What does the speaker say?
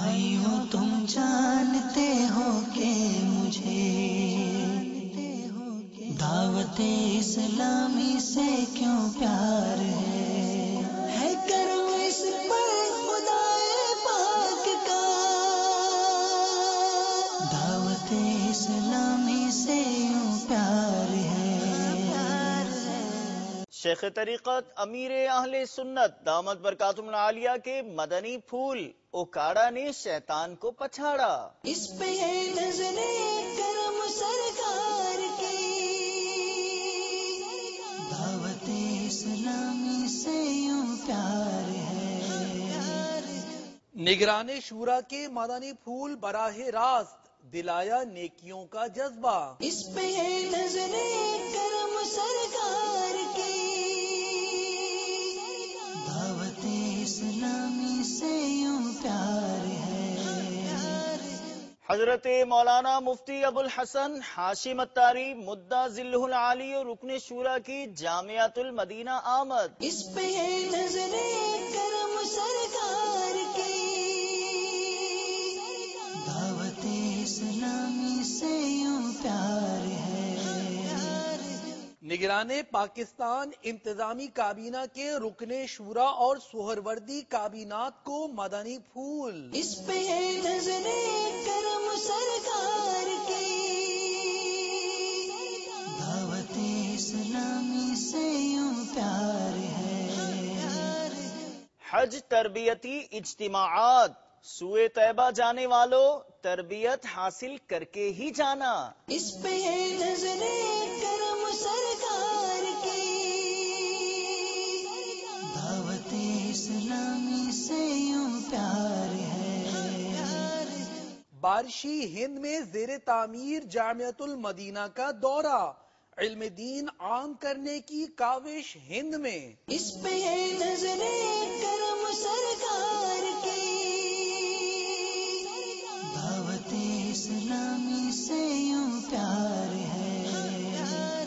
بھائیو تم جانتے ہو کہ مجھے دعوت اسلامی سے کیوں پیار ہے کرم اس پر خدا پاک کا، دعوت اسلامی سے یوں پیار ہے۔ شیخ طریقت امیر اہل سنت دامت برکاتہم العالیہ کے مدنی پھول اکاڑا نے شیطان کو پچھاڑا۔ اس پہ ہے نظر کرم سرکار کی، دعوت اسلامی سے یوں پیار ہے۔ نگران شورا کے مدنی پھول براہ راست دلایا نیکیوں کا جذبہ۔ اس پہ ہے نظر کرم سرکار کی، دعوت اسلامی سے یوں پیار ہے۔ حضرت مولانا مفتی ابوالحسن ہاشم اتاری مدہ ذلہ العالی اور رکن شورا کی جامعۃ المدینہ آمد۔ اس پہ ہے نظر کرم سرکار کی، دعوت اسلامی سے یوں پیار ہے۔ نگران پاکستان انتظامی کابینہ کے رکن شورا اور سہروردی کابینات کو مدنی پھول۔ اس پہ ہے نظر کرم سرکار کی، دعوت اسلامی سے یوں پیار ہے۔ حج تربیتی اجتماعات، سوئے طیبہ جانے والوں تربیت حاصل کر کے ہی جانا۔ اس پہ ہے نظر کرم سرکار کی، دعوت اسلامی سے یوں پیار ہے۔ بارشی ہند میں زیر تعمیر جامعۃ المدینہ کا دورہ، علم دین عام کرنے کی کاوش ہند میں۔ اس پہ ہے نظر کرم سرکار کی، دعوت اسلامی سے یوں پیار ہے۔